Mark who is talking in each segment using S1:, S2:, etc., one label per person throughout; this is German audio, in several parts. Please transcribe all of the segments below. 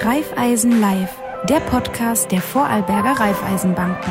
S1: Raiffeisen Live, der Podcast der Vorarlberger Raiffeisenbanken.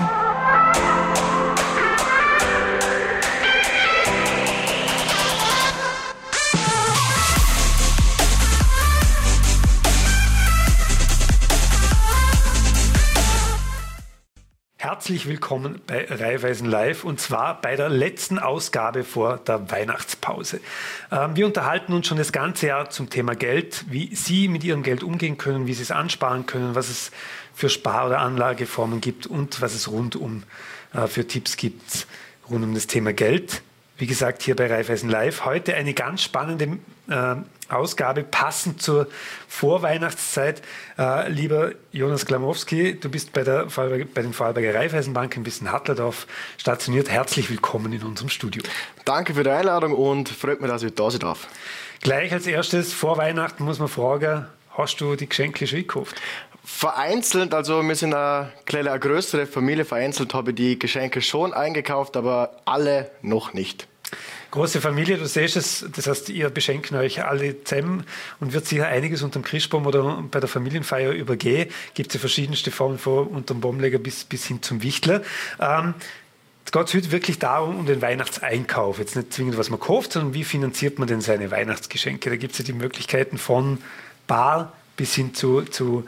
S2: Herzlich willkommen bei Raiffeisen Live und zwar bei der letzten Ausgabe vor der Weihnachtspause. Wir unterhalten uns schon das ganze Jahr zum Thema Geld, wie Sie mit Ihrem Geld umgehen können, wie Sie es ansparen können, was es für Spar- oder Anlageformen gibt und was es rundum für Tipps gibt rund um das Thema Geld. Wie gesagt, hier bei Raiffeisen Live. Heute eine ganz spannende Ausgabe, passend zur Vorweihnachtszeit. Lieber Jonas Klamowski, du bist bei den Vorarlberger Raiffeisenbanken bis in Hattledorf stationiert. Herzlich willkommen in unserem Studio.
S3: Danke für die Einladung und freut mich, dass ich da sein darf.
S2: Gleich als erstes, vor Weihnachten muss man fragen, hast du die Geschenke schon gekauft?
S3: Vereinzelt, also wir sind eine größere Familie, vereinzelt habe ich die Geschenke schon eingekauft, aber alle noch nicht.
S2: Große Familie, du siehst es, das heißt, ihr beschenken euch alle zusammen und wird sicher einiges unterm Christbaum oder bei der Familienfeier übergehen. Gibt es ja verschiedenste Formen von unterm Baumleger bis hin zum Wichtler. Jetzt geht es heute wirklich darum, um den Weihnachtseinkauf. Jetzt nicht zwingend, was man kauft, sondern wie finanziert man denn seine Weihnachtsgeschenke? Da gibt es ja die Möglichkeiten von bar bis hin zu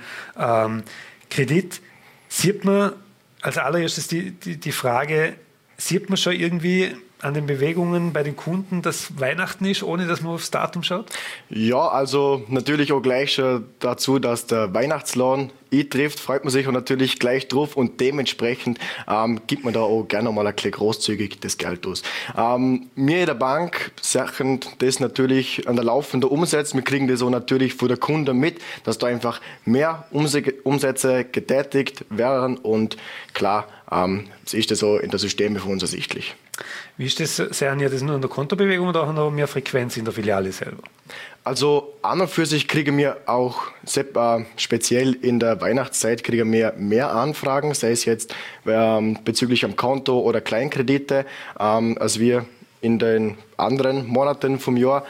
S2: Kredit. Sieht man als allererstes die Frage, sieht man schon irgendwie an den Bewegungen bei den Kunden, dass Weihnachten ist, ohne dass man aufs Datum schaut?
S3: Ja, also natürlich auch gleich schon dazu, dass der Weihnachtslohn eintrifft, freut man sich auch natürlich gleich drauf und dementsprechend gibt man da auch gerne mal ein bisschen großzügig das Geld aus. Wir in der Bank sachen das natürlich an der laufenden Umsätze. Wir kriegen das auch natürlich von der Kunde mit, dass da einfach mehr Umsätze getätigt werden und klar, ist das so in der Systeme für uns ersichtlich.
S2: Wie ist das? Sehen ihr das nur in der Kontobewegung oder auch noch mehr Frequenz in der Filiale selber?
S3: Also an und für sich kriegen wir auch speziell in der Weihnachtszeit kriegen wir mehr Anfragen, sei es jetzt bezüglich am Konto oder Kleinkredite, als wir in den anderen Monaten vom Jahr.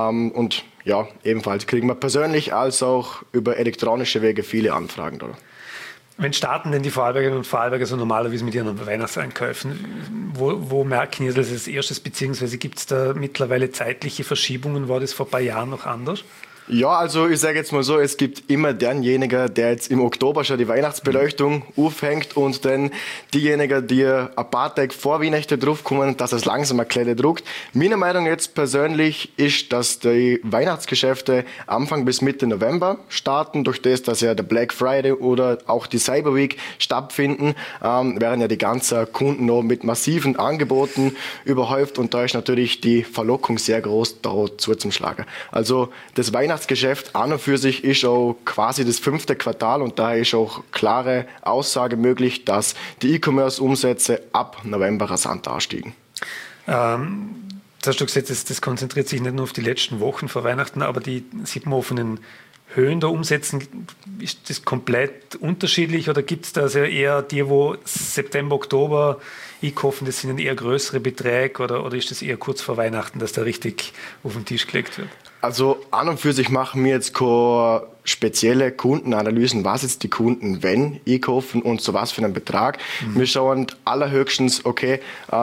S3: Und ja, ebenfalls kriegen wir persönlich als auch über elektronische Wege viele Anfragen. Oder?
S2: Wenn starten denn die Vorarlbergerinnen und Vorarlberger so normalerweise mit ihren Weihnachtseinkäufen? Wo merken ihr das als erstes, beziehungsweise gibt es da mittlerweile zeitliche Verschiebungen? War das vor ein paar Jahren noch anders?
S3: Ja, also ich sage jetzt mal so, es gibt immer denjenigen, der jetzt im Oktober schon die Weihnachtsbeleuchtung aufhängt und dann diejenigen, die ein paar Tage vor Weihnachten draufkommen, dass es langsam ein kleines druckt. Meine Meinung jetzt persönlich ist, dass die Weihnachtsgeschäfte Anfang bis Mitte November starten, durch das, dass ja der Black Friday oder auch die Cyber Week stattfinden, werden ja die ganzen Kunden noch mit massiven Angeboten überhäuft und da ist natürlich die Verlockung sehr groß, da zuzuschlagen. Also das Weihnachtsgeschäft an und für sich ist auch quasi das 5. Quartal und daher ist auch klare Aussage möglich, dass die E-Commerce-Umsätze ab November rasant anstiegen.
S2: Das hast du gesagt, das konzentriert sich nicht nur auf die letzten Wochen vor Weihnachten, aber die sieht man von den Höhen der Umsätze, ist das komplett unterschiedlich oder gibt es da also eher die, wo September, Oktober einkaufen, das sind eher größere Beträge oder ist das eher kurz vor Weihnachten, dass da richtig auf den Tisch gelegt wird?
S3: Also an und für sich machen wir jetzt keine spezielle Kundenanalysen, was jetzt die Kunden wenn einkaufen und so was für einen Betrag. Wir schauen allerhöchstens, okay,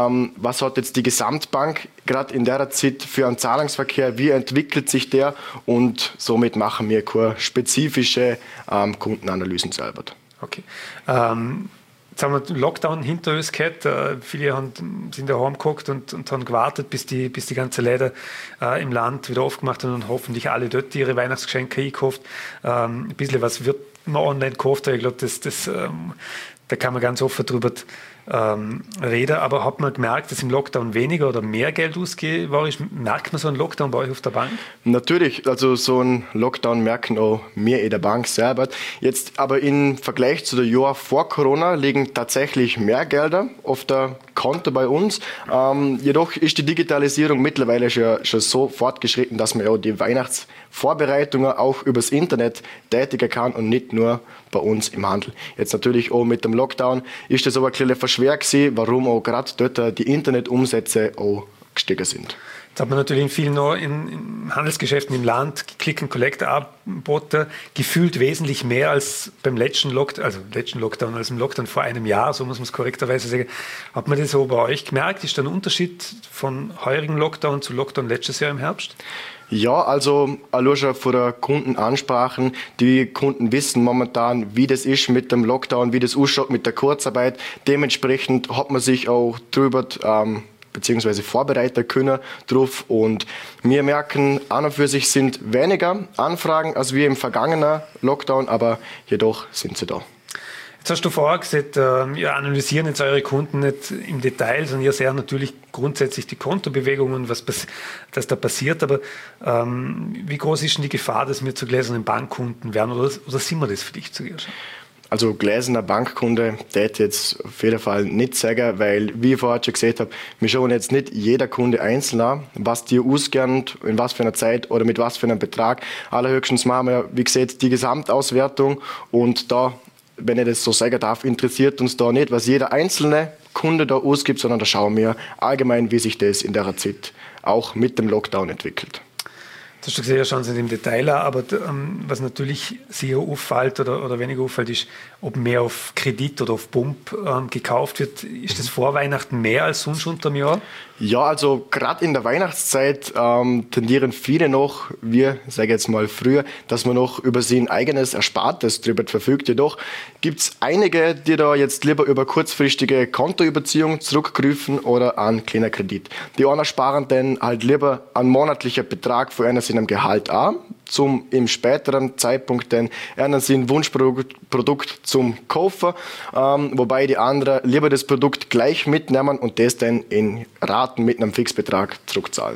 S3: was hat jetzt die Gesamtbank gerade in der Zeit für einen Zahlungsverkehr, wie entwickelt sich der und somit machen wir keine spezifische Kundenanalysen selber.
S2: Okay. Jetzt haben wir den Lockdown hinter uns gehabt. Viele sind daheim geguckt und haben gewartet, bis die ganze Läden im Land wieder aufgemacht haben und hoffentlich alle dort ihre Weihnachtsgeschenke einkauft. Ein bisschen was wird man online gekauft, ich glaube, da kann man ganz offen drüber reden. Aber hat man gemerkt, dass im Lockdown weniger oder mehr Geld ausgegeben war? Merkt man so einen Lockdown bei euch auf der Bank?
S3: Natürlich, also so einen Lockdown merken auch wir in der Bank selber. Jetzt aber im Vergleich zu der Jahr vor Corona liegen tatsächlich mehr Gelder auf der Konto bei uns. Jedoch ist die Digitalisierung mittlerweile schon so fortgeschritten, dass man ja die Weihnachtsvorbereitungen auch übers Internet tätigen kann und nicht nur bei uns im Handel. Jetzt natürlich auch mit dem Lockdown ist das aber ein bisschen verschwer gewesen, warum auch gerade dort die Internetumsätze auch gestiegen sind.
S2: Jetzt hat man natürlich in vielen in Handelsgeschäften im Land Click-and-Collect-Angebote gefühlt wesentlich mehr als beim letzten Lockdown, als im Lockdown vor einem Jahr, so muss man es korrekterweise sagen. Hat man das so bei euch gemerkt? Ist da ein Unterschied von heurigen Lockdown zu Lockdown letztes Jahr im Herbst?
S3: Ja, also allein schon von der Kundenansprachen. Die Kunden wissen momentan, wie das ist mit dem Lockdown, wie das ausschaut mit der Kurzarbeit. Dementsprechend hat man sich auch drüber beziehungsweise vorbereiten können drauf. Und wir merken, an und für sich sind weniger Anfragen als wir im vergangenen Lockdown, aber jedoch sind sie da.
S2: Jetzt hast du vorher gesagt, ihr analysieren jetzt eure Kunden nicht im Detail, sondern ihr seht natürlich grundsätzlich die Kontobewegungen, was da passiert. Aber wie groß ist denn die Gefahr, dass wir zu gläsernen Bankkunden werden? Oder sind wir das für dich zu gehen?
S3: Also gläserner Bankkunde, der hätte jetzt auf jeden Fall nicht sagen, weil, wie ich vorher schon gesagt habe, wir schauen jetzt nicht jeder Kunde einzeln an, was die ausgern, in was für einer Zeit oder mit was für einem Betrag. Allerhöchstens machen wir, wie gesagt, die Gesamtauswertung und da, wenn ich das so sagen darf, interessiert uns da nicht, was jeder einzelne Kunde da ausgibt, sondern da schauen wir allgemein, wie sich das in der Zeit auch mit dem Lockdown entwickelt.
S2: Das hast du gesehen, ja schon im Detail, aber was natürlich sicher auffällt oder weniger auffällt, ist, ob mehr auf Kredit oder auf Pump gekauft wird. Ist das vor Weihnachten mehr als sonst unter dem Jahr?
S3: Ja, also gerade in der Weihnachtszeit tendieren viele noch, wir sagen jetzt mal früher, dass man noch über sein eigenes Erspartes drüber verfügt. Jedoch gibt es einige, die da jetzt lieber über kurzfristige Kontoüberziehung zurückgreifen oder an kleiner Kredit. Die anderen sparen dann halt lieber einen monatlichen Betrag für einen seinem Gehalt an, zum im späteren Zeitpunkt dann sein Wunschprodukt zum Kaufen, wobei die anderen lieber das Produkt gleich mitnehmen und das dann in Raten mit einem Fixbetrag zurückzahlen.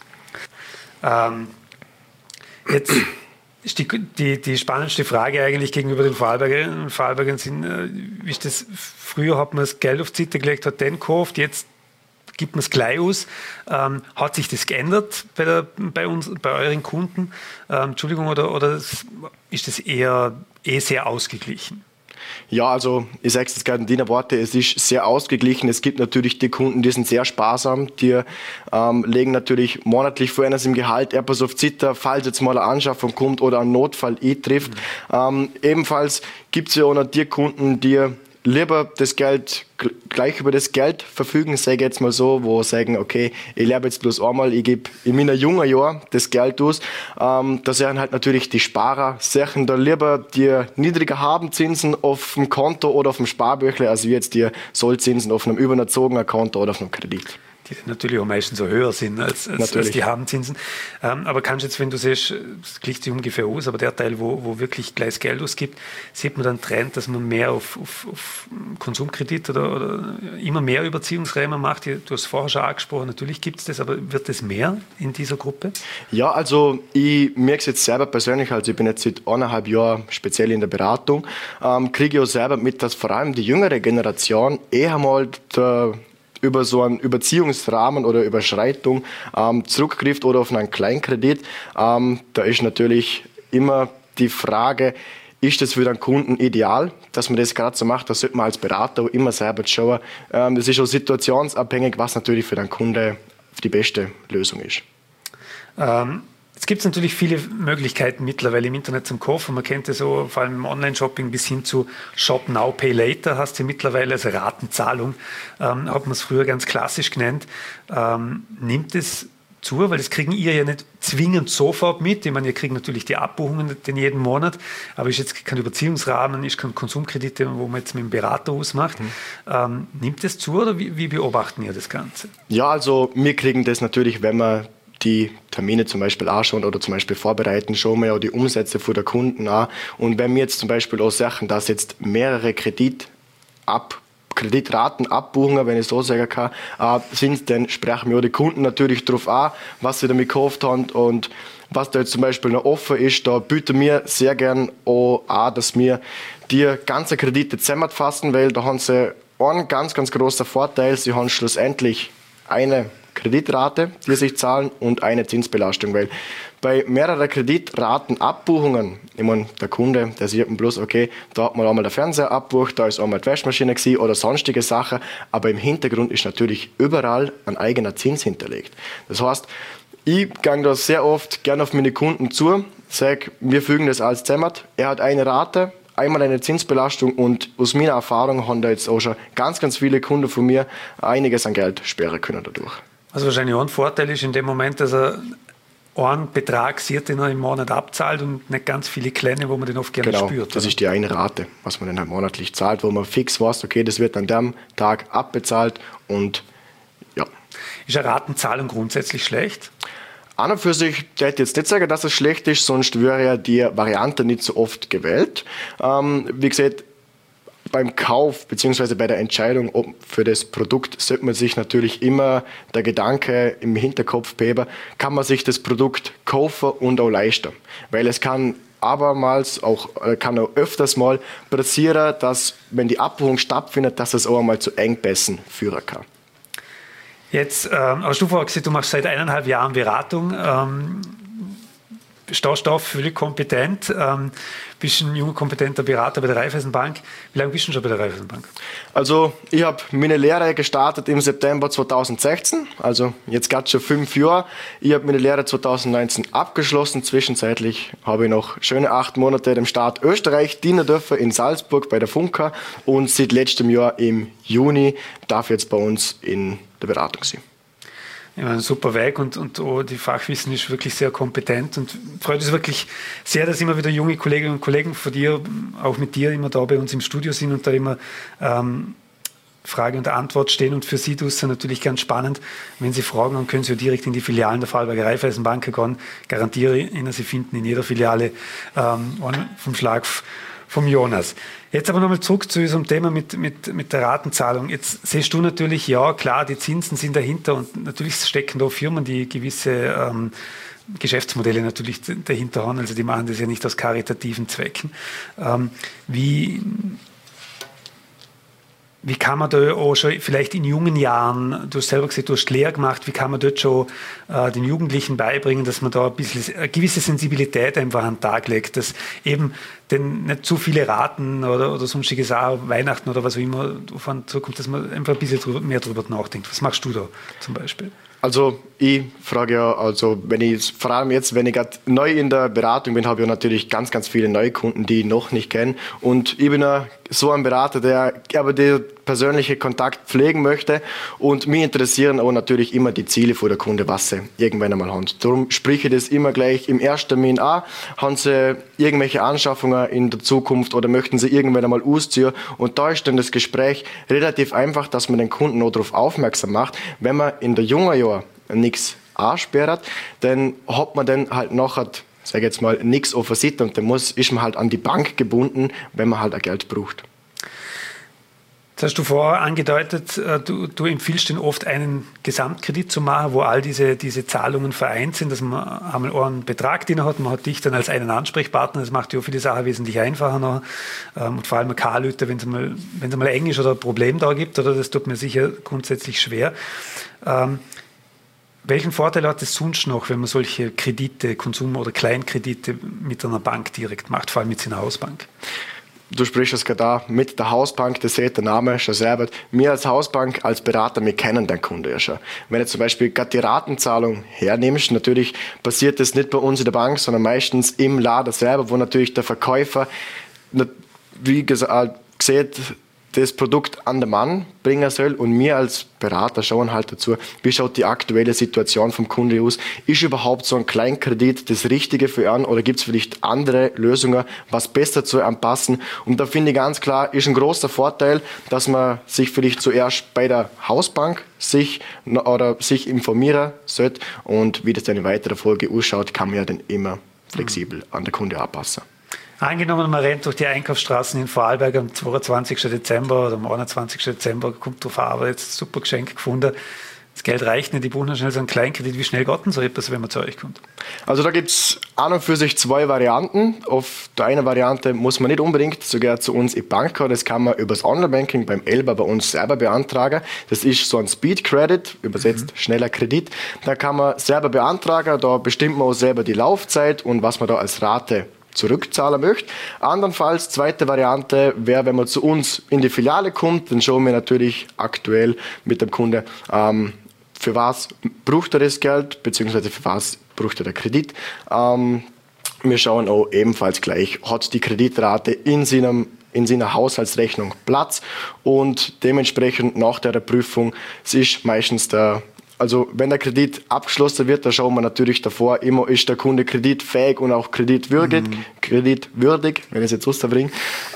S2: Jetzt ist die spannendste Frage eigentlich gegenüber den Vorarlbergern sind, wie ist das, früher hat man das Geld auf die Seite gelegt, hat den gekauft, jetzt gibt man es gleich aus. Hat sich das geändert bei euren Kunden? Oder ist das eher sehr ausgeglichen?
S3: Ja, also ich sage es jetzt gerade in deinen Worten, es ist sehr ausgeglichen. Es gibt natürlich die Kunden, die sind sehr sparsam, die legen natürlich monatlich für eines im Gehalt etwas auf die Seite, falls jetzt mal eine Anschaffung kommt oder ein Notfall eintrifft. Ebenfalls gibt es ja auch noch die Kunden, die lieber das Geld, gleich über das Geld verfügen, sage ich jetzt mal so, wo sagen, okay, ich lebe jetzt bloß einmal, ich gebe in meinen jungen Jahren das Geld aus. Da sehen halt natürlich die Sparer, sehen da lieber die niedriger Habenzinsen auf dem Konto oder auf dem Sparbüchle, als wie jetzt die Sollzinsen auf einem überzogenen Konto oder auf einem Kredit.
S2: Die natürlich auch meistens so höher sind als die Habenzinsen. Aber kannst du jetzt, wenn du siehst, das gleicht sich ungefähr aus, aber der Teil, wo wirklich gleich Geld ausgibt, sieht man dann Trend, dass man mehr auf Konsumkredit oder immer mehr Überziehungsräume macht. Du hast vorher schon angesprochen, natürlich gibt es das, aber wird es mehr in dieser Gruppe?
S3: Ja, also ich merke es jetzt selber persönlich, also ich bin jetzt seit 1,5 Jahren speziell in der Beratung, kriege ich auch selber mit, dass vor allem die jüngere Generation eher mal über so einen Überziehungsrahmen oder Überschreitung zurückgreift oder auf einen Kleinkredit. Da ist natürlich immer die Frage, ist das für den Kunden ideal, dass man das gerade so macht? Da sollte man als Berater immer selber schauen. Das ist auch situationsabhängig, was natürlich für den Kunden die beste Lösung ist.
S2: Jetzt gibt es natürlich viele Möglichkeiten mittlerweile im Internet zum Kaufen. Man kennt es so, vor allem im Online-Shopping bis hin zu Shop Now, Pay Later hast du mittlerweile, also Ratenzahlung, hat man es früher ganz klassisch genannt. Nimmt es zu, weil das kriegen ihr ja nicht zwingend sofort mit. Ich meine, ihr kriegt natürlich die Abbuchungen den jeden Monat, aber ist jetzt kein Überziehungsrahmen, ist kein Konsumkredite, wo man jetzt mit dem Berater ausmacht. Nimmt es zu oder wie beobachten ihr das Ganze?
S3: Ja, also wir kriegen das natürlich, wenn wir die Termine zum Beispiel anschauen oder zum Beispiel vorbereiten, schauen wir ja die Umsätze von der Kunden an. Und wenn wir jetzt zum Beispiel auch sagen, dass jetzt mehrere Kreditraten abbuchen, wenn ich so sagen kann, sind, dann sprechen wir auch die Kunden natürlich darauf an, was sie damit gekauft haben und was da jetzt zum Beispiel noch offen ist. Da bieten wir sehr gern auch an, dass wir die ganzen Kredite zusammenfassen, weil da haben sie einen ganz, ganz großen Vorteil. Sie haben schlussendlich eine Kreditrate, die sich zahlen, und eine Zinsbelastung, weil bei mehreren Kreditratenabbuchungen, ich meine, der Kunde, der sieht bloß, okay, da hat man einmal der Fernseher abbucht, da ist einmal die Waschmaschine gewesen oder sonstige Sachen, aber im Hintergrund ist natürlich überall ein eigener Zins hinterlegt. Das heißt, ich gehe da sehr oft gerne auf meine Kunden zu, sage, wir fügen das alles zusammen, er hat eine Rate, einmal eine Zinsbelastung, und aus meiner Erfahrung haben da jetzt auch schon ganz, ganz viele Kunden von mir einiges an Geld sparen können dadurch.
S2: Also wahrscheinlich auch ein Vorteil ist in dem Moment, dass er einen Betrag sieht, den er im Monat abzahlt und nicht ganz viele kleine, wo man den oft gerne spürt. Genau,
S3: das ist die eine Rate, was man dann halt monatlich zahlt, wo man fix weiß, okay, das wird an dem Tag abbezahlt, und ja.
S2: Ist eine Ratenzahlung grundsätzlich schlecht?
S3: An und für sich, ich hätte jetzt nicht sagen, dass es schlecht ist, sonst wäre ja die Variante nicht so oft gewählt. Wie gesagt, beim Kauf bzw. bei der Entscheidung für das Produkt sollte man sich natürlich immer der Gedanke im Hinterkopf beheben, kann man sich das Produkt kaufen und auch leisten. Weil es kann kann auch öfters mal passieren, dass, wenn die Abbuchung stattfindet, dass es auch einmal zu Engpässen führen kann.
S2: Jetzt hast du vorher gesagt, du machst seit 1,5 Jahren Beratung. Stehst da völlig kompetent, bist ein junger, kompetenter Berater bei der Raiffeisenbank. Wie lange bist du schon bei der Raiffeisenbank?
S3: Also ich habe meine Lehre gestartet im September 2016, also jetzt gerade schon 5 Jahre. Ich habe meine Lehre 2019 abgeschlossen. Zwischenzeitlich habe ich noch schöne 8 Monate dem Staat Österreich dienen dürfen in Salzburg bei der Funka, und seit letztem Jahr im Juni darf ich jetzt bei uns in der Beratung sein.
S2: Ja, ein super Weg, und die Fachwissen ist wirklich sehr kompetent, und freut uns wirklich sehr, dass immer wieder junge Kolleginnen und Kollegen von dir, auch mit dir, immer da bei uns im Studio sind und da immer Frage und Antwort stehen. Und für Sie ist es natürlich ganz spannend, wenn Sie Fragen haben, können Sie direkt in die Filialen der Vorarlberger Raiffeisenbank gehen. Garantiere Ihnen, Sie finden in jeder Filiale vom Schlag vom Jonas. Jetzt aber nochmal zurück zu diesem Thema mit der Ratenzahlung. Jetzt siehst du natürlich, ja klar, die Zinsen sind dahinter, und natürlich stecken da Firmen, die gewisse Geschäftsmodelle natürlich dahinter haben. Also die machen das ja nicht aus karitativen Zwecken. Wie kann man da auch schon vielleicht in jungen Jahren, du hast selber gesagt, du hast Lehre gemacht, wie kann man dort schon den Jugendlichen beibringen, dass man da eine gewisse Sensibilität einfach an den Tag legt, dass eben denn nicht zu viele Raten oder sonstiges auch Weihnachten oder was auch immer davon zukommt, dass man einfach ein bisschen mehr drüber nachdenkt. Was machst du da zum Beispiel? Also ich frage ja, vor allem jetzt, wenn ich gerade neu in der Beratung bin, habe ich ja natürlich ganz, ganz viele Neukunden, die ich noch nicht kenne. Und ich bin ja so ein Berater, der aber den persönlichen Kontakt pflegen möchte. Und mich interessieren auch natürlich immer die Ziele von der Kunde, was sie irgendwann einmal haben. Darum spreche ich das immer gleich im ersten Termin an. Haben sie irgendwelche Anschaffungen in der Zukunft oder möchten sie irgendwann einmal ausziehen? Und da ist dann das Gespräch relativ einfach, dass man den Kunden auch darauf aufmerksam macht. Wenn man in der jungen Jahren nichts ansperrt, dann hat man dann halt nachher, sage jetzt mal, nichts auf der Seite, und dann ist man halt an die Bank gebunden, wenn man halt ein Geld braucht. Das hast du vorher angedeutet, du empfiehlst denn oft einen Gesamtkredit zu machen, wo all diese Zahlungen vereint sind, dass man einmal einen Betrag, den hat, man hat dich dann als einen Ansprechpartner, das macht ja viele Sachen wesentlich einfacher noch. Und vor allem ein K-Leute, wenn es mal eng ist oder ein Problem da gibt, oder das tut mir sicher grundsätzlich schwer. Welchen Vorteil hat es sonst noch, wenn man solche Kredite, Konsum- oder Kleinkredite mit einer Bank direkt macht, vor allem mit seiner Hausbank?
S3: Du sprichst es gerade mit der Hausbank, das sieht der Name schon selber. Wir als Hausbank, als Berater, wir kennen den Kunden ja schon. Wenn du zum Beispiel gerade die Ratenzahlung hernimmst, natürlich passiert das nicht bei uns in der Bank, sondern meistens im Laden selber, wo natürlich der Verkäufer, wie gesagt, sieht, das Produkt an den Mann bringen soll, und wir als Berater schauen halt dazu, wie schaut die aktuelle Situation vom Kunde aus. Ist überhaupt so ein Kleinkredit das Richtige für ihn, oder gibt es vielleicht andere Lösungen, was besser zu anpassen? Und da finde ich ganz klar, ist ein großer Vorteil, dass man sich vielleicht zuerst bei der Hausbank sich informieren sollte, und wie das dann in weiterer Folge ausschaut, kann man ja dann immer flexibel an den Kunde anpassen.
S2: Angenommen, man rennt durch die Einkaufsstraßen in Vorarlberg am 22. Dezember oder am 21. Dezember, kommt drauf an, aber jetzt ein super Geschenk gefunden. Das Geld reicht nicht, die brauchen schnell so einen Kleinkredit. Wie schnell geht denn so etwas, wenn man zu euch kommt?
S3: Also da gibt es an und für sich 2 Varianten. Auf der einen Variante muss man nicht unbedingt sogar zu uns in die Bank gehen. Das kann man über das Online-Banking beim Elba bei uns selber beantragen. Das ist so ein Speed Credit, übersetzt schneller Kredit. Da kann man selber beantragen, da bestimmt man auch selber die Laufzeit und was man da als Rate zurückzahlen möchte. Andernfalls, zweite Variante wäre, wenn man zu uns in die Filiale kommt, dann schauen wir natürlich aktuell mit dem Kunde, für was braucht er das Geld, beziehungsweise für was braucht er den Kredit. Wir schauen auch ebenfalls gleich, hat die Kreditrate in seiner Haushaltsrechnung Platz und dementsprechend nach der Prüfung, es ist meistens also wenn der Kredit abgeschlossen wird, da schauen wir natürlich davor immer, ist der Kunde kreditfähig und auch kreditwürdig, wenn ich es jetzt rausbringe.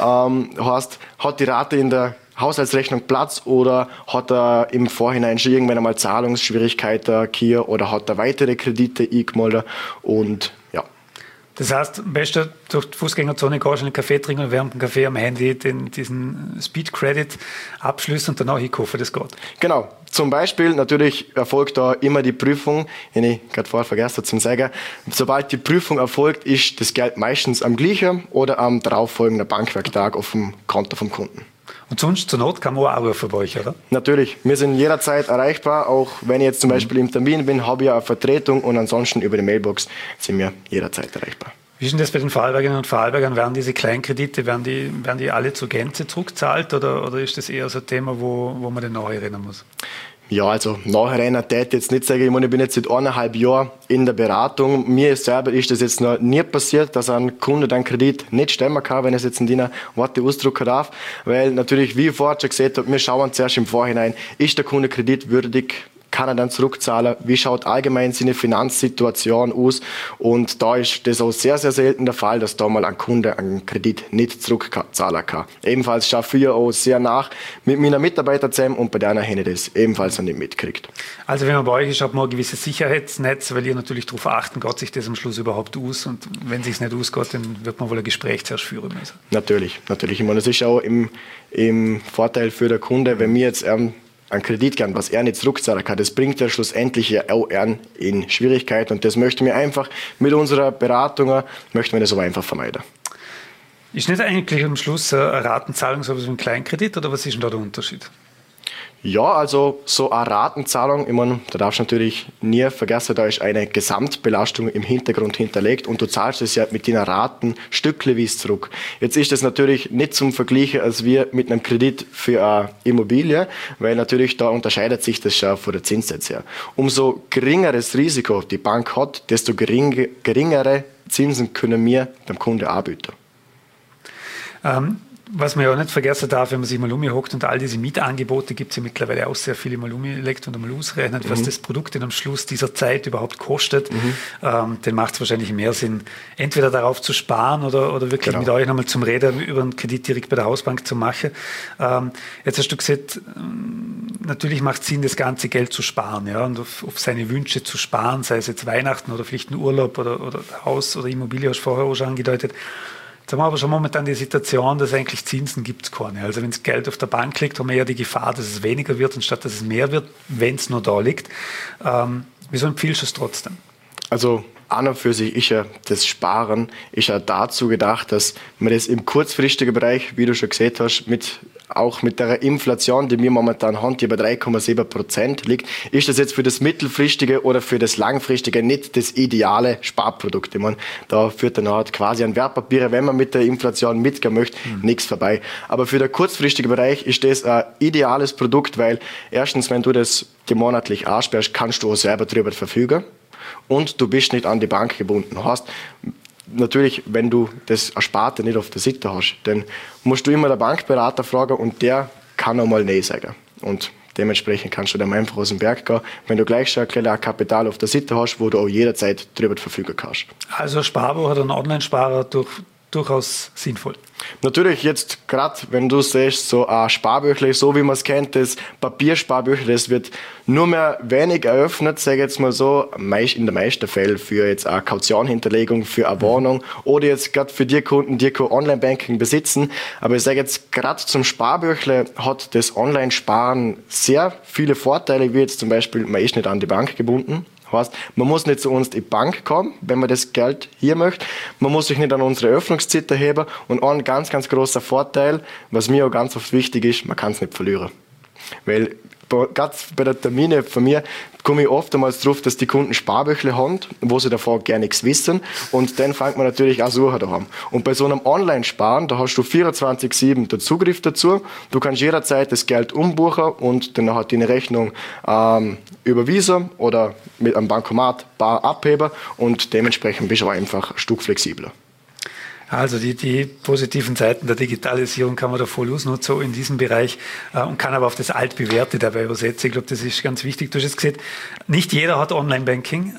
S3: Heißt, hat die Rate in der Haushaltsrechnung Platz oder hat er im Vorhinein schon irgendwann einmal Zahlungsschwierigkeiten hier oder hat er weitere Kredite eingemeldet und ja.
S2: Das heißt, am besten durch die Fußgängerzone gehst, einen Kaffee trinken und während dem Kaffee am Handy diesen Speed Credit abschließen und danach einkaufen, das geht. Genau.
S3: Zum Beispiel natürlich erfolgt da immer die Prüfung, wenn ich gerade vorher vergessen zu sagen, sobald die Prüfung erfolgt, ist das Geld meistens am gleichen oder am darauffolgenden Bankwerktag auf dem Konto vom Kunden.
S2: Und sonst zur Not kann man auch anrufen bei euch, oder?
S3: Natürlich, wir sind jederzeit erreichbar, auch wenn ich jetzt zum Beispiel im Termin bin, habe ich eine Vertretung und ansonsten über die Mailbox sind wir jederzeit erreichbar.
S2: Wie ist denn das bei den Vorarlbergerinnen und Vorarlbergern? Werden diese Kleinkredite, werden die alle zur Gänze zurückgezahlt oder ist das eher so ein Thema, wo man den nachher erinnern muss?
S3: Ja, also nachher einer täte jetzt nicht sagen, ich bin jetzt seit 1,5 Jahren in der Beratung. Mir selber ist das jetzt noch nie passiert, dass ein Kunde den Kredit nicht stemmen kann, wenn ich es jetzt in deiner Worte ausdrücken darf. Weil natürlich, wie ich vorher schon gesagt habe, wir schauen zuerst im Vorhinein, ist der Kunde kreditwürdig, kann er dann zurückzahlen, wie schaut allgemein seine Finanzsituation aus und da ist das auch sehr, sehr selten der Fall, dass da mal ein Kunde einen Kredit nicht zurückzahlen kann. Ebenfalls schaffe ich auch sehr nach mit meinen Mitarbeitern zusammen und bei denen habe ich das ebenfalls noch nicht mitgekriegt.
S2: Also wenn man bei euch ist, hat man ein gewisses Sicherheitsnetz, weil ihr natürlich darauf achten, geht sich das am Schluss überhaupt aus und wenn es sich nicht ausgeht, dann wird man wohl ein Gespräch zuerst führen müssen. Natürlich. Ich meine, das ist auch im Vorteil für den Kunde, wenn wir jetzt einen Kredit geben, was er nicht zurückzahlen kann, das bringt ja schlussendlich ja auch in Schwierigkeiten und das möchten wir einfach mit unserer Beratung, möchten wir das aber einfach vermeiden. Ist nicht eigentlich am Schluss eine Ratenzahlung so wie ein Kleinkredit oder was ist denn da der Unterschied?
S3: Ja, also so eine Ratenzahlung, ich meine, da darfst du natürlich nie vergessen, da ist eine Gesamtbelastung im Hintergrund hinterlegt und du zahlst es ja mit deinen Raten stückchenweise zurück. Jetzt ist das natürlich nicht zum Vergleichen als wir mit einem Kredit für eine Immobilie, weil natürlich da unterscheidet sich das schon von der Zinssätze her. Umso geringeres Risiko die Bank hat, desto geringere Zinsen können wir dem Kunden anbieten.
S2: Was man ja auch nicht vergessen darf, wenn man sich mal umhockt und all diese Mietangebote gibt es ja mittlerweile auch sehr viele mal umgelegt und einmal ausrechnet, was das Produkt dann am Schluss dieser Zeit überhaupt kostet, dann macht es wahrscheinlich mehr Sinn, entweder darauf zu sparen oder wirklich mit euch nochmal zum Reden über einen Kredit direkt bei der Hausbank zu machen. Jetzt hast du gesagt, natürlich macht es Sinn, das ganze Geld zu sparen, ja, und auf seine Wünsche zu sparen, sei es jetzt Weihnachten oder vielleicht ein Urlaub oder Haus oder Immobilie, hast du vorher auch schon angedeutet. Jetzt haben wir aber schon momentan die Situation, dass eigentlich Zinsen gibt es keine. Also wenn das Geld auf der Bank liegt, haben wir ja die Gefahr, dass es weniger wird, anstatt dass es mehr wird, wenn es nur da liegt. Wieso empfiehlst du es trotzdem?
S3: Also an und für sich ist ja das Sparen ist ja dazu gedacht, dass man das im kurzfristigen Bereich, wie du schon gesehen hast, auch mit der Inflation, die wir momentan haben, die bei 3,7% liegt, ist das jetzt für das mittelfristige oder für das langfristige nicht das ideale Sparprodukt. Ich meine, da führt dann halt quasi an Wertpapiere, wenn man mit der Inflation mitgehen möchte, nichts vorbei. Aber für den kurzfristigen Bereich ist das ein ideales Produkt, weil erstens, wenn du das monatlich ansperrst, kannst du auch selber darüber verfügen und du bist nicht an die Bank gebunden. Heißt, natürlich, wenn du das Ersparte nicht auf der Seite hast, dann musst du immer den Bankberater fragen und der kann auch mal Nein sagen. Und dementsprechend kannst du dann einfach aus dem Berg gehen, wenn du gleich schon ein kleines Kapital auf der Seite hast, wo du auch jederzeit darüber verfügen kannst.
S2: Also Sparbuch oder ein Online-Sparer durch durchaus sinnvoll.
S3: Natürlich jetzt gerade, wenn du siehst, so ein Sparbüchle, so wie man es kennt, das Papiersparbüchle, das wird nur mehr wenig eröffnet, sage ich jetzt mal so, in den meisten Fällen für jetzt eine Kautionhinterlegung, für eine Wohnung oder jetzt gerade für die Kunden, die kein Online-Banking besitzen. Aber ich sage jetzt gerade zum Sparbüchle hat das Online-Sparen sehr viele Vorteile, wie jetzt zum Beispiel, man ist nicht an die Bank gebunden. Heißt, man muss nicht zu uns in die Bank kommen, wenn man das Geld hier möchte. Man muss sich nicht an unsere Öffnungszeit erheben. Und ein ganz, ganz großer Vorteil, was mir auch ganz oft wichtig ist, man kann es nicht verlieren. Weil gerade bei den Terminen von mir komme ich oftmals drauf, dass die Kunden Sparbüchle haben, wo sie davor gar nichts wissen. Und dann fängt man natürlich auch Suche daheim. Und bei so einem Online-Sparen, da hast du 24/7 den Zugriff dazu. Du kannst jederzeit das Geld umbuchen und dann hat deine Rechnung überwiesen oder mit einem Bankomat bar abheben und dementsprechend bist du einfach ein Stück flexibler.
S2: Also die positiven Seiten der Digitalisierung kann man da voll ausnutzen, so in diesem Bereich, und kann aber auf das Altbewährte dabei übersetzen. Ich glaube, das ist ganz wichtig. Du hast jetzt gesagt, nicht jeder hat Online-Banking.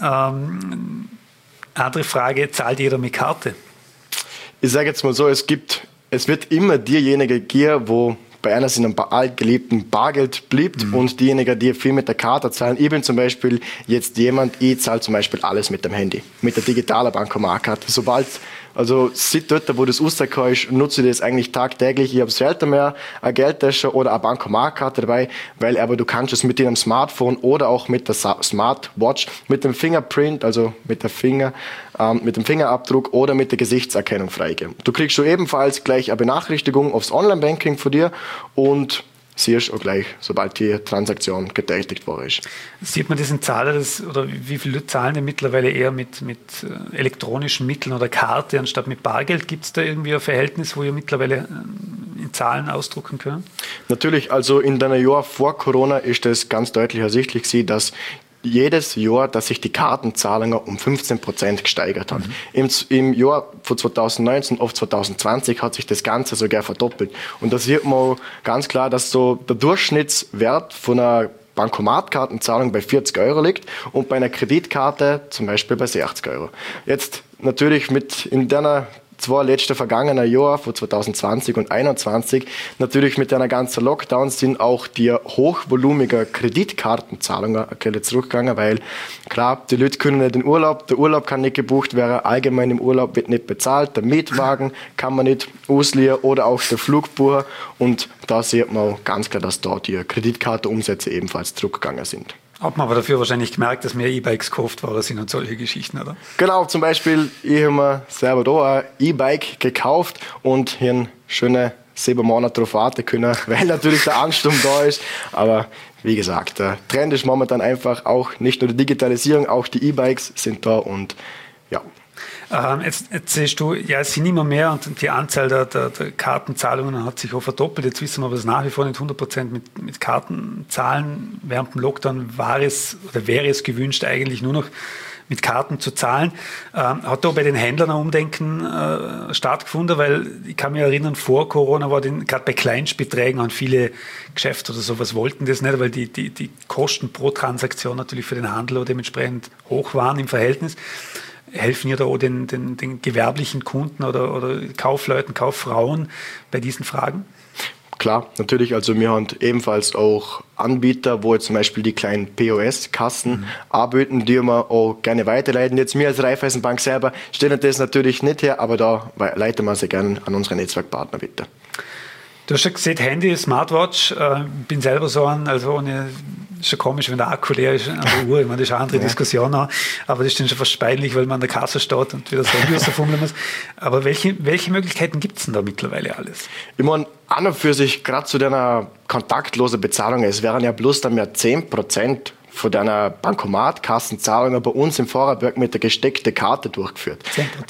S2: Andere Frage, zahlt jeder mit Karte?
S3: Ich sage jetzt mal so, es wird immer diejenige gehen, wo bei einer in einem altgeliebten Bargeld bleibt und diejenigen, die viel mit der Karte zahlen. Ich bin zum Beispiel jetzt jemand, ich zahle zum Beispiel alles mit dem Handy, mit der digitalen Bankomatkarte. Seit dort, wo das rausgekommen ist, nutze ich das eigentlich tagtäglich. Ich habe selten mehr eine Geldtasche oder eine Bankomatkarte dabei, weil aber du kannst es mit deinem Smartphone oder auch mit der Smartwatch, mit dem Fingerprint, also mit dem Fingerabdruck oder mit der Gesichtserkennung freigeben. Du kriegst schon ebenfalls gleich eine Benachrichtigung aufs Online-Banking von dir und siehst auch gleich, sobald die Transaktion getätigt worden ist.
S2: Sieht man das in Zahlen, oder wie viele zahlen denn mittlerweile eher mit elektronischen Mitteln oder Karte anstatt mit Bargeld? Gibt es da irgendwie ein Verhältnis, wo ihr mittlerweile in Zahlen ausdrucken könnt? Natürlich, also in den Jahren vor Corona ist das ganz deutlich ersichtlich gewesen, dass jedes Jahr, dass sich die Kartenzahlungen um 15% gesteigert hat. Im Jahr von 2019 auf 2020 hat sich das Ganze sogar verdoppelt. Und da sieht man ganz klar, dass so der Durchschnittswert von einer Bankomatkartenzahlung bei 40 Euro liegt und bei einer Kreditkarte zum Beispiel bei 60 Euro. Jetzt natürlich in der zwei letzten vergangenen Jahre von 2020 und 2021 natürlich mit einer ganzen Lockdown sind auch die hochvolumigen Kreditkartenzahlungen zurückgegangen, weil klar, die Leute können nicht in Urlaub, der Urlaub kann nicht gebucht werden, allgemein im Urlaub wird nicht bezahlt, der Mietwagen kann man nicht ausleihen oder auch der Flugbucher und da sieht man auch ganz klar, dass dort die Kreditkartenumsätze ebenfalls zurückgegangen sind. Hat man aber dafür wahrscheinlich gemerkt, dass mehr E-Bikes gekauft worden sind und solche Geschichten, oder? Genau, zum Beispiel, ich habe mir selber da ein E-Bike gekauft und hier einen schönen 7 Monate darauf warten können, weil natürlich der Ansturm da ist. Aber wie gesagt, der Trend ist momentan einfach auch nicht nur die Digitalisierung, auch die E-Bikes sind da und ja. Jetzt siehst du, ja, es sind immer mehr und die Anzahl der Kartenzahlungen hat sich auch verdoppelt. Jetzt wissen wir, dass nach wie vor nicht 100% mit Karten zahlen. Während dem Lockdown wäre es gewünscht, eigentlich nur noch mit Karten zu zahlen. Hat da bei den Händlern ein Umdenken stattgefunden? Weil ich kann mich erinnern, vor Corona war gerade bei Kleinstbeträgen an viele Geschäfte oder sowas wollten das nicht, weil die Kosten pro Transaktion natürlich für den Handel dementsprechend hoch waren im Verhältnis. Helfen ihr da auch den gewerblichen Kunden oder Kaufleuten, Kauffrauen bei diesen Fragen? Klar, natürlich. Also wir haben ebenfalls auch Anbieter, wo jetzt zum Beispiel die kleinen POS-Kassen anbieten, die wir auch gerne weiterleiten. Jetzt wir als Raiffeisenbank selber stellen das natürlich nicht her, aber da leiten wir sie gerne an unsere Netzwerkpartner bitte. Du hast schon gesehen, Handy, Smartwatch, bin selber so ist schon komisch, wenn der Akku leer ist an der Uhr. Ich meine, das ist eine andere Diskussion auch, aber das ist dann schon fast peinlich, weil man an der Kasse steht und wieder so ein User fummeln muss. Aber welche Möglichkeiten gibt es denn da mittlerweile alles? Ich meine, an und für sich, gerade zu deiner kontaktlosen Bezahlung, es wären ja bloß dann mehr 10% von deiner Bankomatkassenzahlungen bei uns im Vorarlberg mit der gesteckten Karte durchgeführt.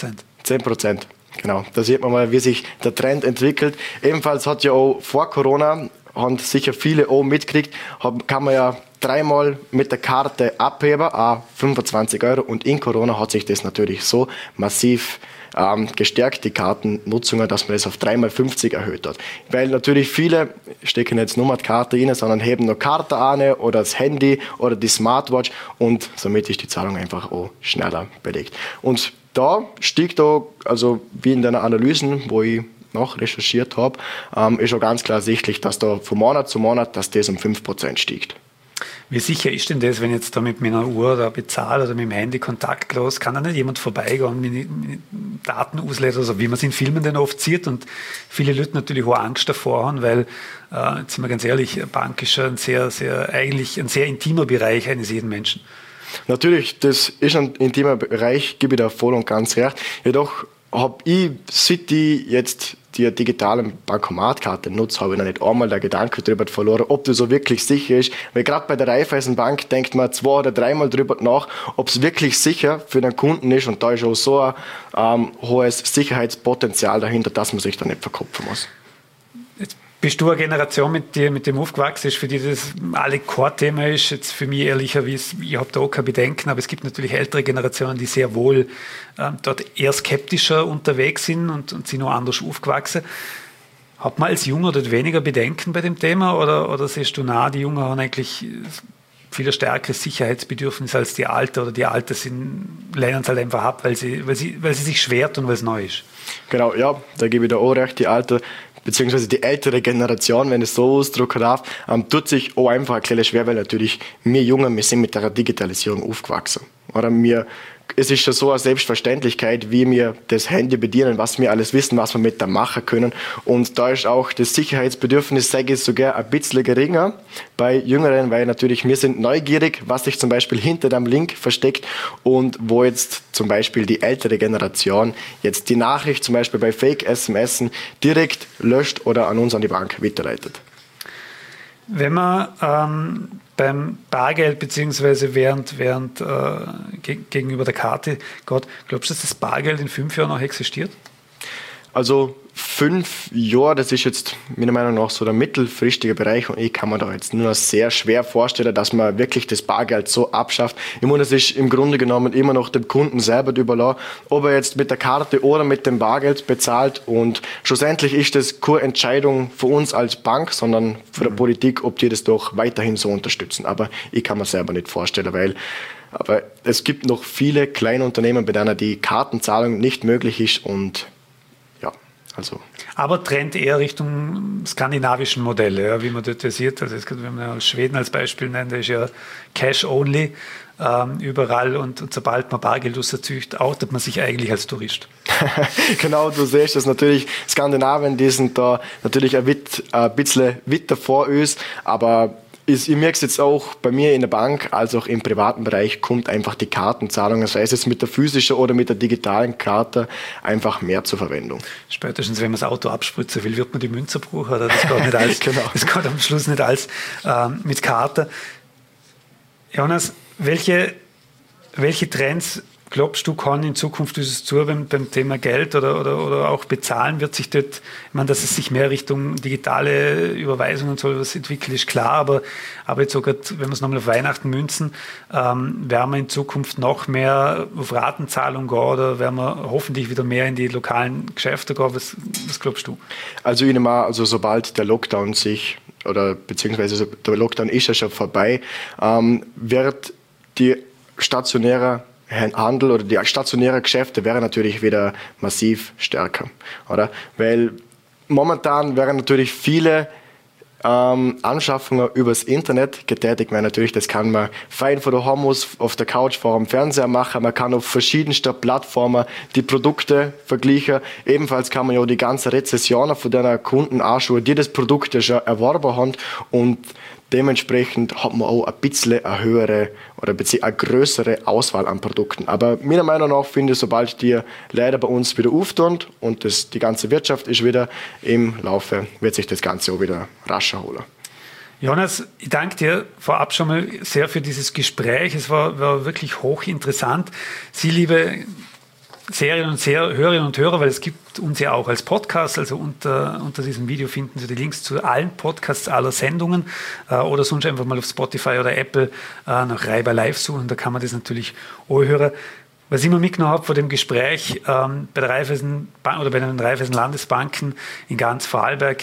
S2: 10%. Genau, da sieht man mal, wie sich der Trend entwickelt. Ebenfalls hat ja auch vor Corona, haben sicher viele auch mitgekriegt, kann man ja 3-mal mit der Karte abheben, 25 Euro. Und in Corona hat sich das natürlich so massiv gestärkt, die Kartennutzung, dass man das auf 3x50 erhöht hat. Weil natürlich viele stecken jetzt nur die Karte rein, sondern heben noch Karte an oder das Handy oder die Smartwatch und somit ist die Zahlung einfach auch schneller belegt. Und
S3: da stieg also wie in den Analysen, wo ich noch recherchiert habe, ist schon ganz klar ersichtlich, dass da von Monat zu Monat, dass das um 5% stiegt.
S2: Wie sicher ist denn das, wenn ich jetzt da mit meiner Uhr da bezahle oder mit dem Handy kontaktlos, kann da nicht jemand vorbeigehen mit Daten auslesen, also wie man es in Filmen denn oft sieht und viele Leute natürlich auch Angst davor haben, weil, jetzt sind wir ganz ehrlich, Bank ist schon eigentlich ein sehr intimer Bereich eines jeden Menschen.
S3: Natürlich, das ist ein intimer Bereich, gebe ich da voll und ganz recht. Jedoch habe ich, seit ich jetzt die digitale Bankomatkarte nutze, habe ich noch nicht einmal der Gedanke darüber verloren, ob das so wirklich sicher ist. Weil gerade bei der Raiffeisenbank denkt man 2 oder 3 Mal darüber nach, ob es wirklich sicher für den Kunden ist. Und da ist auch so ein hohes Sicherheitspotenzial dahinter, dass man sich da nicht verkopfen muss.
S2: Jetzt bist du eine Generation, mit dem aufgewachsen ist, für die das alle Core-Thema ist. Jetzt für mich ehrlicherweise, ich habe da auch keine Bedenken, aber es gibt natürlich ältere Generationen, die sehr wohl dort eher skeptischer unterwegs sind und sind noch anders aufgewachsen. Hat man als Junger dort weniger Bedenken bei dem Thema oder siehst du, die Jungen haben eigentlich viel stärkeres Sicherheitsbedürfnis als die Alten oder die Alten lehnen es halt einfach ab, weil sie sich schwer tun, weil es neu ist.
S3: Genau, ja, da gebe ich da auch recht, die Alte beziehungsweise die ältere Generation, wenn ich es so ausdrücken darf, tut sich auch einfach ein bisschen schwer, weil natürlich wir Jungen, wir sind mit der Digitalisierung aufgewachsen. Oder es ist schon so eine Selbstverständlichkeit, wie wir das Handy bedienen, was wir alles wissen, was wir mit da machen können. Und da ist auch das Sicherheitsbedürfnis, sage ich, sogar ein bisschen geringer bei Jüngeren, weil natürlich wir sind neugierig, was sich zum Beispiel hinter dem Link versteckt und wo jetzt zum Beispiel die ältere Generation jetzt die Nachricht zum Beispiel bei Fake-SMS direkt löscht oder an uns an die Bank weiterleitet.
S2: Wenn man beim Bargeld beziehungsweise während gegenüber der Karte geht, glaubst du, dass das Bargeld in 5 Jahren noch existiert?
S3: Also 5 Jahre, das ist jetzt meiner Meinung nach so der mittelfristige Bereich und ich kann mir da jetzt nur noch sehr schwer vorstellen, dass man wirklich das Bargeld so abschafft. Ich meine, das ist im Grunde genommen immer noch dem Kunden selber überlassen, ob er jetzt mit der Karte oder mit dem Bargeld bezahlt und schlussendlich ist das keine Entscheidung für uns als Bank, sondern für die Politik, ob die das doch weiterhin so unterstützen. Aber ich kann mir selber nicht vorstellen, aber es gibt noch viele kleine Unternehmen, bei denen die Kartenzahlung nicht möglich ist und also. Aber
S2: Trend eher Richtung skandinavischen Modelle, ja, wie man dort sieht. Also wenn man Schweden als Beispiel nennt, das ist ja Cash-only überall und sobald man Bargeld auszieht, outet man sich eigentlich als Tourist.
S3: Genau, du siehst das natürlich. Skandinavien, die sind da natürlich ein bisschen weiter vor uns, aber ich merke es jetzt auch bei mir in der Bank, als auch im privaten Bereich, kommt einfach die Kartenzahlung, sei es jetzt mit der physischen oder mit der digitalen Karte, einfach mehr zur Verwendung.
S2: Spätestens, wenn man das Auto abspritzen will, wird man die Münze brauchen, oder? Das geht nicht alles, genau. Das geht am Schluss nicht alles mit Karte. Jonas, welche Trends glaubst du, kann in Zukunft dieses zu beim Thema Geld oder auch Bezahlen wird sich dort, ich meine, dass es sich mehr Richtung digitale Überweisungen und so was entwickelt, ist klar, aber jetzt sogar, wenn wir es nochmal auf Weihnachten münzen, werden wir in Zukunft noch mehr auf Ratenzahlung gehen oder werden wir hoffentlich wieder mehr in die lokalen Geschäfte gehen? Was glaubst du?
S3: Also ich nehme an, also sobald der Lockdown beziehungsweise der Lockdown ist ja schon vorbei, wird die stationäre Handel oder die stationären Geschäfte wären natürlich wieder massiv stärker, oder? Weil momentan wären natürlich viele Anschaffungen übers Internet getätigt, weil natürlich das kann man fein von daheim aus auf der Couch vor dem Fernseher machen, man kann auf verschiedensten Plattformen die Produkte vergleichen, ebenfalls kann man ja die ganzen Rezessionen von den Kunden anschauen, die das Produkt ja schon erworben haben und dementsprechend hat man auch ein bisschen eine höhere oder eine größere Auswahl an Produkten. Aber meiner Meinung nach finde ich, sobald die leider bei uns wieder auftun und die ganze Wirtschaft ist wieder im Laufe, wird sich das Ganze auch wieder rascher holen.
S2: Jonas, ich danke dir vorab schon mal sehr für dieses Gespräch. Es war wirklich hochinteressant. Sie, liebe Hörerinnen und Hörer, weil es gibt uns ja auch als Podcast, also unter diesem Video finden Sie die Links zu allen Podcasts aller Sendungen oder sonst einfach mal auf Spotify oder Apple nach Reiber Live suchen, da kann man das natürlich auch hören. Was ich mir mitgenommen habe von dem Gespräch bei der Raiffeisen oder bei den Raiffeisen Landesbanken in ganz Vorarlberg,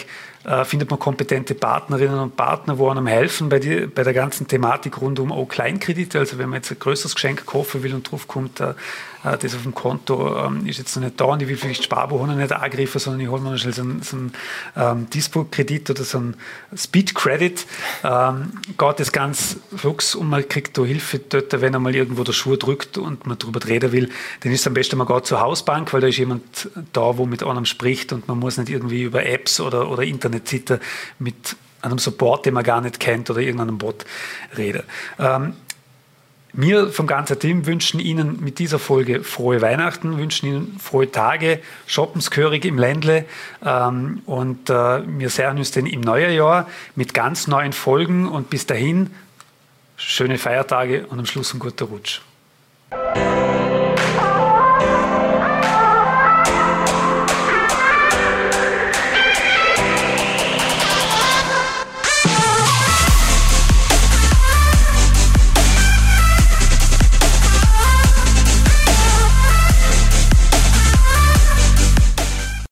S2: findet man kompetente Partnerinnen und Partner, wo einem helfen bei der ganzen Thematik rund um auch Kleinkredite. Also wenn man jetzt ein größeres Geschenk kaufen will und drauf kommt, das auf dem Konto ist jetzt noch nicht da und ich will vielleicht Sparbuch noch nicht angreifen, sondern ich hole mir noch schnell so einen Dispo-Kredit oder so einen Speed-Credit, geht das ganz fix und man kriegt da Hilfe dort, wenn einmal irgendwo der Schuh drückt und man darüber reden will, dann ist es am besten, man geht zur Hausbank, weil da ist jemand da, wo mit einem spricht und man muss nicht irgendwie über Apps oder Internetseiten mit einem Support, den man gar nicht kennt oder irgendeinem Bot reden. Wir vom ganzen Team wünschen Ihnen mit dieser Folge frohe Weihnachten, wünschen Ihnen frohe Tage, shoppens gehörig im Ländle und wir sehen uns dann im neuen Jahr mit ganz neuen Folgen und bis dahin schöne Feiertage und am Schluss einen guten Rutsch.